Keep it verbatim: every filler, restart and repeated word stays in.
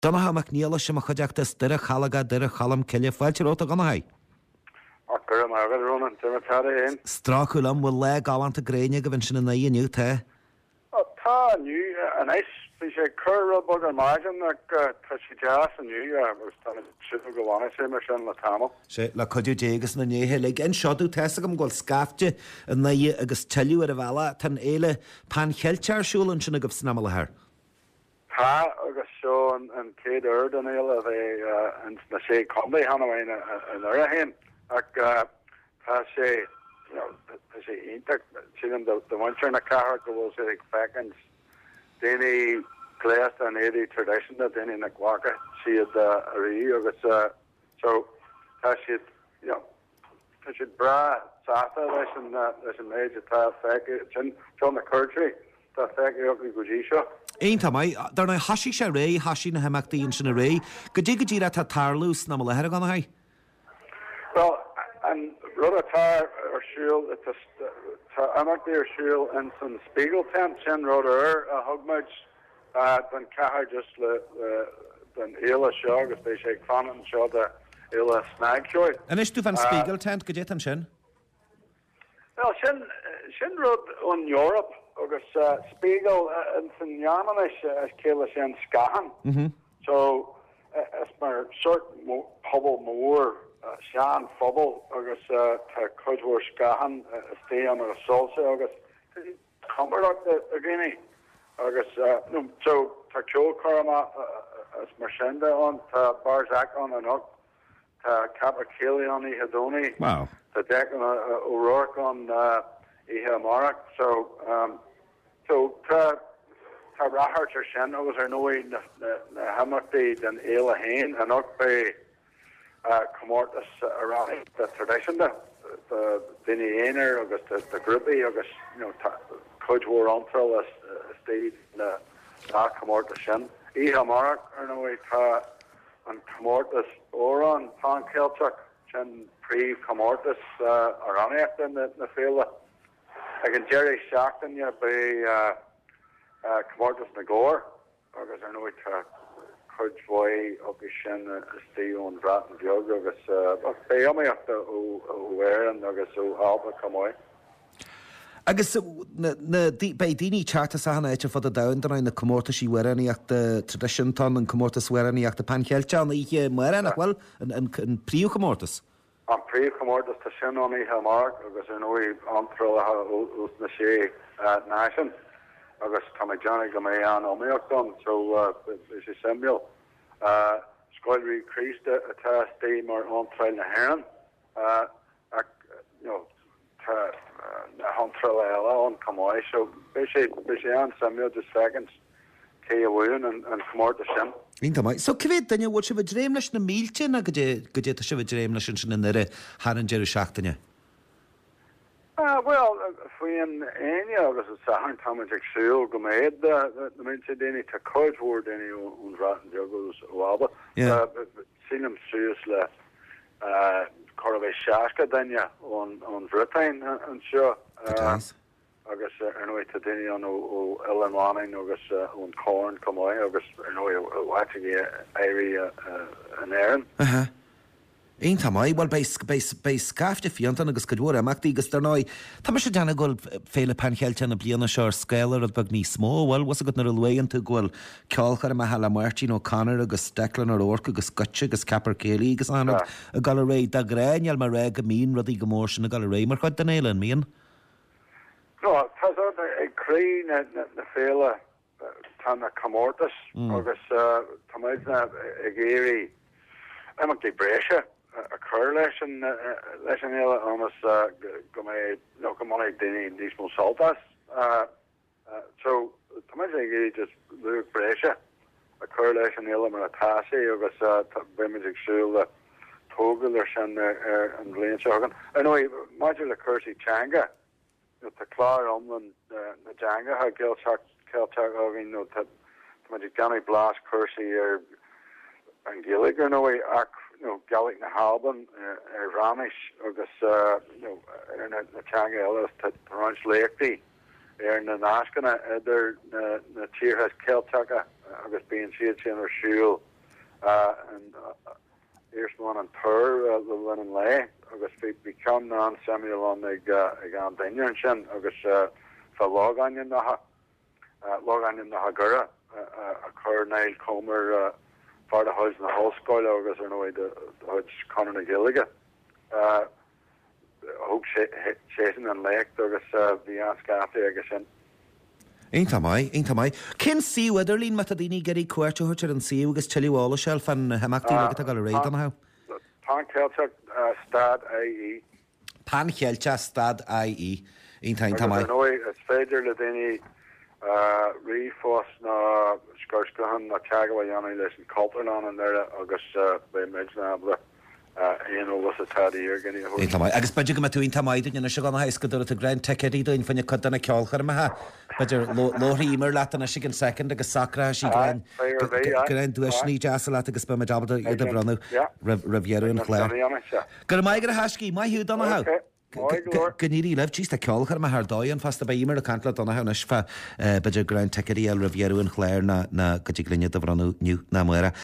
Donna ha McNeil sem a chuideachta deire chalaga deire chalam ceile fáilte óta gan haid. Gur mar agad rónan dematara hain. Stráchulam bhfuil le gáhaanta gréine go bhain sin na naíoniu te. Tá nu an éis fi sé chur bug an margin ag tá si jazz an nu agus tá si go bhhaine sé mar sin le tamil. sé le chuidú dégus na néthe le an seodú teasta go ghil scafte a naí agus teú ar a bhela tan éile pan cheiltearsúlan sin a gob snam lethir. Tá agus seo an céad ard an éile a bheith an na sé combaí hanahhain an ura hain ag tá sé sé ionach sin do bhaintear na cahar go bhfuil sé ag fecans déine cléas an éidir tradition a déine na ghacha siad a rí agus so tá siad tá siad bra sáta leis an leis an méid atá feice sin John na Curtry tá feice go dtí seo. Aonanta mai dar na hasí sé ré hasí na heachtaíon sin a ré go dtí go dtíra tá tarlús na lethir gan haid. Well an rud atá ar siúil tá amachtaí ar siúil in san Spiegel tent sin rud ar a thugmaid den cethir just le den éile seo agus bé sé fanan seo de éile snagseoid. An is tú fan Spiegel tent go dé an sin? Well sin sin rud ón Europe agus Spiegel in san Jaman is céile sin scahan. So is mar sort pobl mór sean phobal agus tá codhór scahan stay an agus solsa agus combarach a gine agus so tá ceol carama as mar sinda an tá Barzak an an up tá Capra Ceili an I Hedoni wow tá dec an O'Rourke an Ihe Marach so um, so tá tá rahart ar sin agus ar nóí na hamachtaí den éile hain an up be Uh, comórtas around the tradition the the dine agus the the groupie agus you know coachwar ontrol as state na na comórtas sin Ihe Marach ar no way tá an comórtas óran pan Celtic sin pre comórtas around in the na féle ag an Jerry Shackton ja be uh uh comórtas na Gore agus ar no way tá Codvoy up sin stay on rat and yoga agus bé amíachta ó bhhair an agus ó alba comóid. Agus na bé daoine teachta sa hana éitir fod a dain na comórta sí wearaníoachta traditiontan an comórtas wearaníoachta panchéilte an ihe mar nachhfuil an príú comórtas. An príú comórtas tá sin an Ihe Marach agus ar nóí antrátha ús na sé nation. agus tá Johnny go mé an óíochtm so is sé Samuel scoilrí Christa atá stay mar antrail na heran ach no tá na hantrail eile an comáid so bé sé bé sé an Samuel just seconds cé a bhún an comórta sin. Ínta mai. So céfé daine bhil se bh dréim leis na mílte na go dé go dé se bh dréim leis sin in nire haran jeú seachtaine. Uh, well, faoin aine agus a sahan tamid ag siúil go méid na min sé déine tá coidhór déine ún rat an jogus óába. Sílam siús le chorbhéh seaca daine ón Britain an seo agus ar nóid tá daine an ó Illanháin agus ón Corn comáid agus ar nóid bhaite éirí an éan. Aonanta mai bhil bé scafte fiantan agus go dúir amachtaí agus tar náid tá mar sé deanna ghfuil féle panchéilte na bliana seo scéalar a bag ní smó bhil was a go nar a luéanta ghfuil ceolchar a Halla Martin O'Connor agus Declan O'Rourke agus Scotche agus Capra Ceili agus anad a gal a ré da gréineal mar ré go mín rudí go mór sin a gal a ré mar chuid den éile an míon. No, tá ag cré na féle tá na comórtas agus tá méid na ag éirí amachtaí bréise a chur leis an leis an éile amas go mé nó go mna daine níos mó saltas so tá mé ag just lu bréise a chur leis an éile mar atáí agus béimiid agsúil le tógal ar sin ar an bléon segan ar nó maidir le chuirsí teanga tá chlár omlan na teanga ha geilteach ceilteach a bhín nó tá maidir ganna blas chuirsí ar an gillig ar nó ach no Gaelic na Halban ar Ramish agus no ar na teanga eile tá ranch léachtaí ar na náiscanna idir na tíortha ceilteacha agus bíonn siad sin ar siúil and eerst man an tur le lin lei agus fi become non Samuel on ag ag an daine sin agus fa log an na ha log an na hagura a chur Neil Comer far the house na hallscoil agus ar no de Conor na Gillige hope chasing an lake agus bhí an scafé agus sin. Einta mai, einta mai. Cyn siw ydy'r lun mat adini gyrru cwertio hwtio'r yn siw gys chili wall o shelf yn hymacdi uh, gyda gael y reid am haw? Pan Celtic stad I E. Pan Celtic stad I E. Einta, einta mai. Agus anoi, it's feidir le dini rifos na sgwrsgahan na cagawa yanai leis yn Colterlan yn there agus bei Midgenabla. Ian was a tad year getting a horse. Einta mai. Agus budget gyma dwi'n tamai dwi'n ysig o'n haes gyda'r y Grand Tickety dwi'n ffynnu cwdan y ciolchar yma ha. Budget lo rhimer lat yn ysig yn second agus sacra ysig gren. Gren dwi'n ni jas lat agus bym y dabod i dyfrannw. Rivieru yn chler. Gyda mai gyda hasgi, mai hiw don o haw. Gynnyr i lef, chys da ciolchar yma har doi yn fast y bai imer y cantla don o haw nes fa budget Grand Tickety el Rivieru yn chler na gyda gliniad dyfrannw niw na mwera.